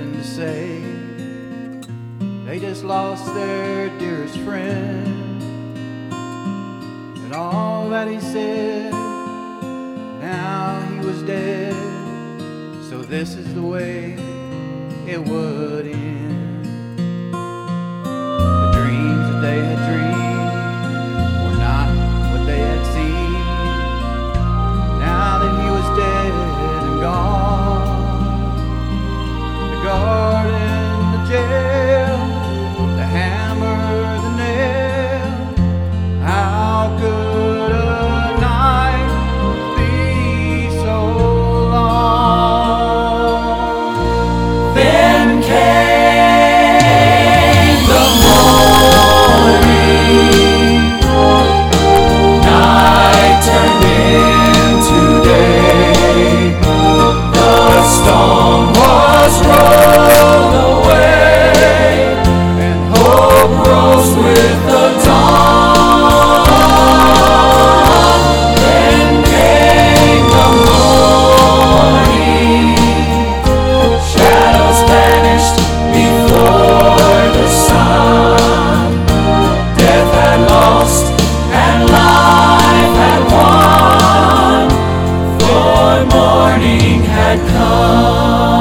nothing to say. They just lost their dearest friend, and all that he said, now he was dead. So this is the way it would end. The dreams that they had dreamed were not what they had seen. Now that he was dead and gone, the garden, the jail, the hammer, the nail, how could a night be so long? Then came the morning, night turned into day, the storm was rolled away, and hope rose with the dawn. Then came the morning, shadows vanished before the sun. Death had lost and life had won, for morning had come.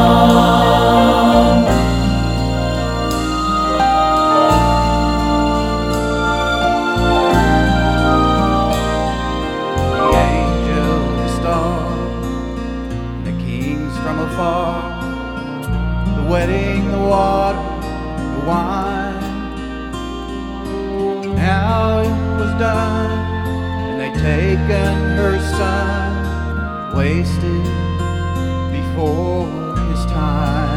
The angel, the star, the kings from afar, the wedding, the water, the wine. Now it was done, and they'd taken her son, wasted before his time.